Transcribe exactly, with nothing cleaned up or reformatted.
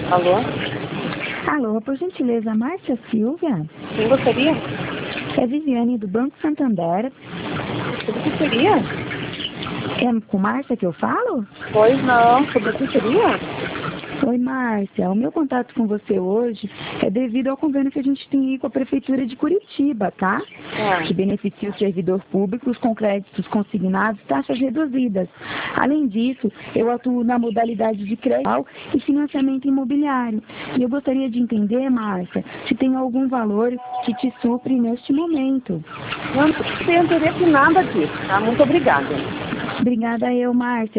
Alô? Alô, por gentileza, Márcia Silvia? Quem gostaria? É Viviane do Banco Santander. Sobre o que seria? É com Márcia que eu falo? Pois não, sobre o que seria? Oi, Márcia. O meu contato com você hoje é devido ao convênio que a gente tem aí com a Prefeitura de Curitiba, tá? Ah. Que beneficia os servidores públicos com créditos consignados e taxas reduzidas. Além disso, eu atuo na modalidade de crédito e financiamento imobiliário. E eu gostaria de entender, Márcia, se tem algum valor que te supre neste momento. Não, não tenho interesse em nada disso, tá? Muito obrigada. Obrigada eu, Márcia.